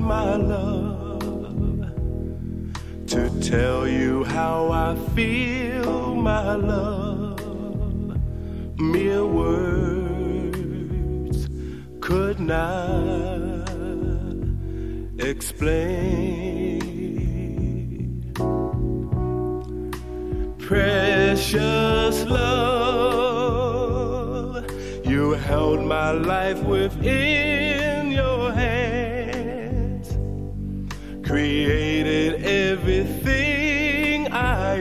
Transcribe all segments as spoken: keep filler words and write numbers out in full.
my love, to tell you how I feel, my love. Mere words could not explain. Precious love, you held my life within your hands, created everything I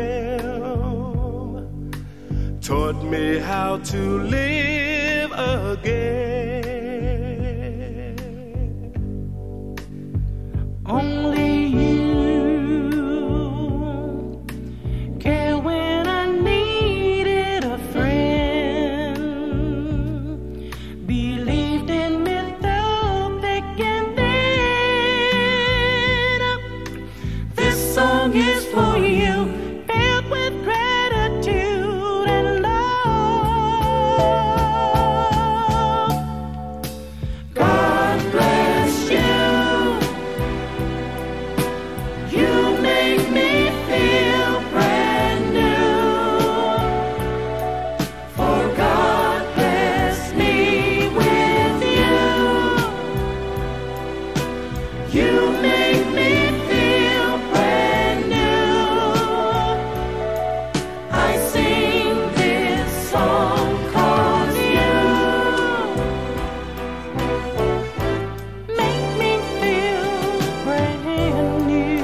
am, taught me how to live again. Only you care when I needed a friend, believed in me through thick and thin. This song is for you, filled with gratitude and love. God bless you. You make me feel brand new. For God bless me with you. You make me feel brand new. I sing this song 'cause you make me feel brand new.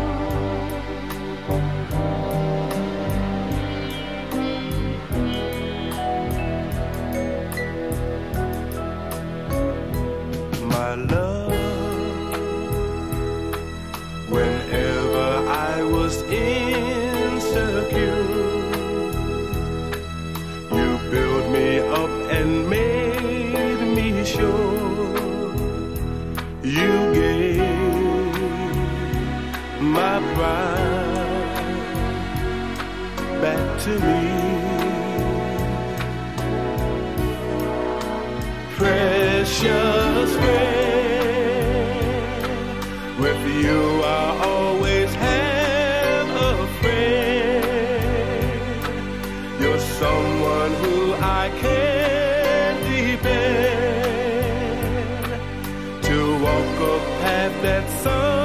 My love, whenever I was insecure, you built me up and made me sure. You gave my pride back to me. Precious friend, with you I always have a friend. You're someone who I can depend to walk a path that some